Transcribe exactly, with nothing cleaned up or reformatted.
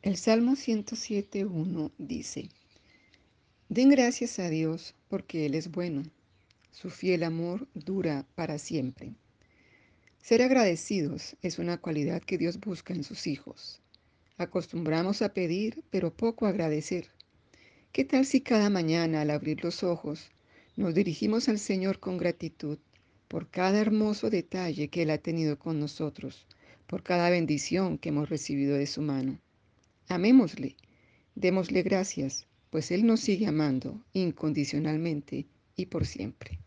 El Salmo ciento siete, uno dice: Den gracias a Dios porque Él es bueno, su fiel amor dura para siempre. Ser agradecidos es una cualidad que Dios busca en sus hijos. Acostumbramos a pedir, pero poco a agradecer. ¿Qué tal si cada mañana al abrir los ojos nos dirigimos al Señor con gratitud por cada hermoso detalle que Él ha tenido con nosotros, por cada bendición que hemos recibido de su mano? Amémosle, démosle gracias, pues Él nos sigue amando incondicionalmente y por siempre.